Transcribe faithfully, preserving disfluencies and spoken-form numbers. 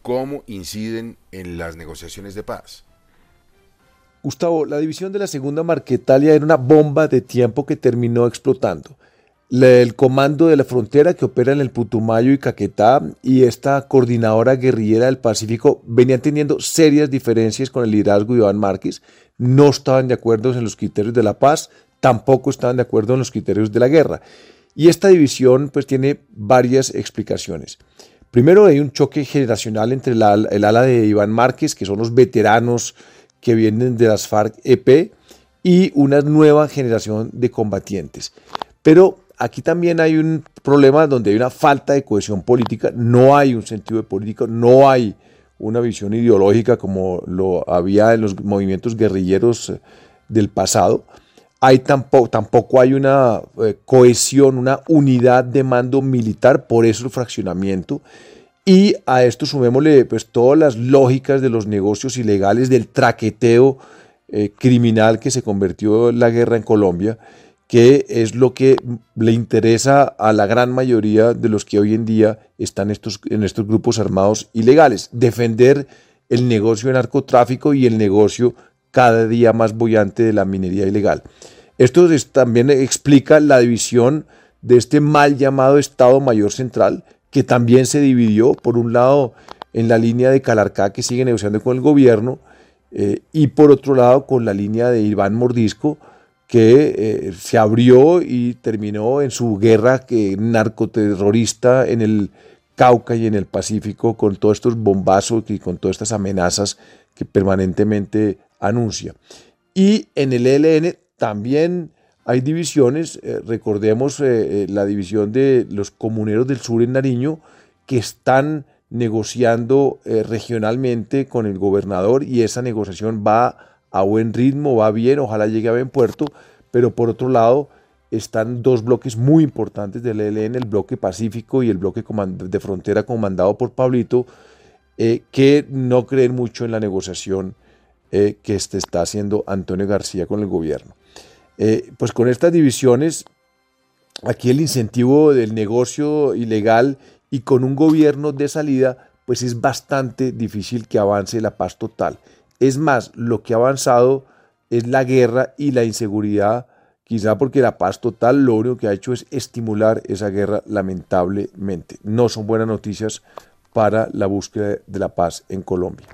¿cómo inciden en las negociaciones de paz? Gustavo, la división de la Segunda Marquetalia era una bomba de tiempo que terminó explotando. La- el comando de la frontera que opera en el Putumayo y Caquetá y esta coordinadora guerrillera del Pacífico venían teniendo serias diferencias con el liderazgo de Iván Márquez, no estaban de acuerdo en los criterios de la paz, tampoco estaban de acuerdo en los criterios de la guerra. Y esta división pues tiene varias explicaciones. Primero hay un choque generacional entre la- el ala de Iván Márquez, que son los veteranos que vienen de las FARC-E P, y una nueva generación de combatientes. Pero aquí también hay un problema donde hay una falta de cohesión política, no hay un sentido de política, no hay una visión ideológica como lo había en los movimientos guerrilleros eh, del pasado. Hay tampoco, tampoco hay una eh, cohesión, una unidad de mando militar, por eso el fraccionamiento. Y a esto sumémosle pues todas las lógicas de los negocios ilegales, del traqueteo eh, criminal que se convirtió la guerra en Colombia, que es lo que le interesa a la gran mayoría de los que hoy en día están estos, en estos grupos armados ilegales, defender el negocio de narcotráfico y el negocio cada día más boyante de la minería ilegal. Esto es, también explica la división de este mal llamado Estado Mayor Central, que también se dividió, por un lado, en la línea de Calarcá, que sigue negociando con el gobierno, eh, y por otro lado, con la línea de Iván Mordisco, que eh, se abrió y terminó en su guerra que, narcoterrorista en el Cauca y en el Pacífico, con todos estos bombazos y con todas estas amenazas que permanentemente anuncia. Y en el E L N también hay divisiones, eh, recordemos eh, eh, la división de los comuneros del sur en Nariño, que están negociando eh, regionalmente con el gobernador, y esa negociación va a buen ritmo, va bien, ojalá llegue a buen puerto, pero por otro lado están dos bloques muy importantes del E L N, el bloque Pacífico y el bloque de frontera comandado por Pablito, eh, que no creen mucho en la negociación eh, que este está haciendo Antonio García con el gobierno. Eh, pues con estas divisiones, aquí el incentivo del negocio ilegal y con un gobierno de salida, pues es bastante difícil que avance la paz total. Es más, lo que ha avanzado es la guerra y la inseguridad, quizá porque la paz total lo único que ha hecho es estimular esa guerra, lamentablemente. No son buenas noticias para la búsqueda de la paz en Colombia.